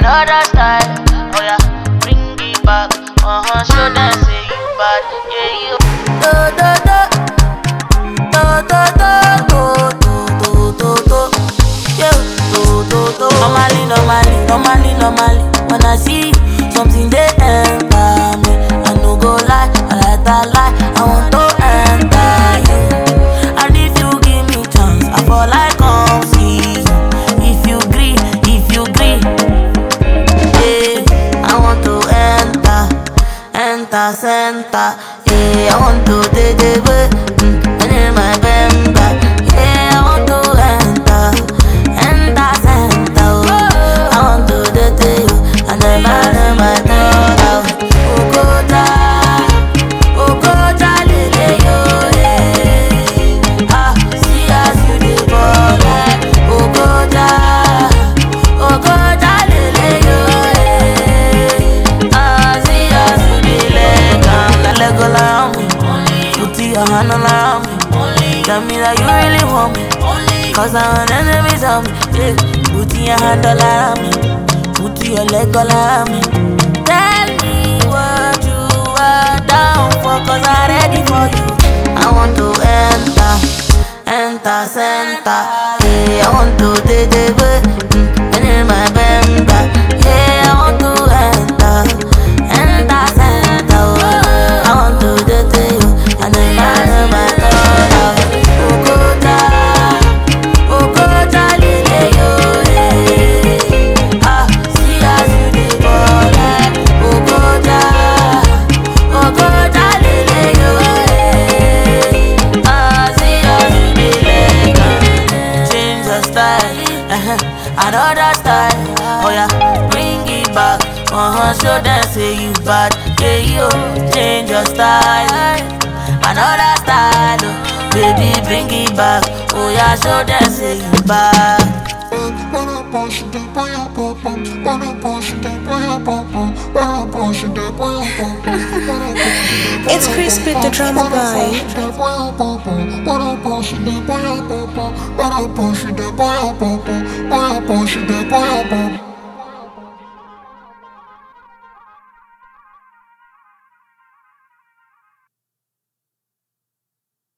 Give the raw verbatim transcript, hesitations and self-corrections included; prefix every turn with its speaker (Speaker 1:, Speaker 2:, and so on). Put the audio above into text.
Speaker 1: another style. Oh yeah, bring it back. Uh huh, show them say you bad. Yeah, you. Do do do, do do do, do do do do, yeah, do do do. Normally, normally, normally, normally, when I see something they enter me, I no go lie, I like that lie. I want to enter you, and if you give me chance, I fall like come see you. If you gree, if you gree, yeah, I want to enter, enter center. Yeah, I want to take the way, mm, and in my bamba. Yeah, I want to enter, enter center. Oh, I want to take you, and then my my door. Ogoja, Ogoja lele yo. Ah, see as you dey ball. Ogoja, Ogoja lele yo. Ah, see as you dey leg and leg all around me. Put your hand all around me. Tell me that you really want me. Cause I'm an enemy of me. Yeah. Put your hand all around me. Put your leg all around me. Tell me what you are down for. Cause I'm ready for you. I want to enter, enter center. Yeah, I want to take the way, mm, and in my bamba. Yeah, I want to enter, enter center. Oh, I want to take you, and then my my door. Ogoja, Ogoja lele yo. Ah, see as you dey ball. Ogoja, Ogoja lele yo. Ah, see as you dey leg. Change your style, uh-huh, another style. Oh yeah, bring it back. Uh-huh, show them say you bad. Yeah, yo, change your style, another style. Oh, baby, bring it back. Oh yeah, show them say you bad.
Speaker 2: It's Crispy the drama boy.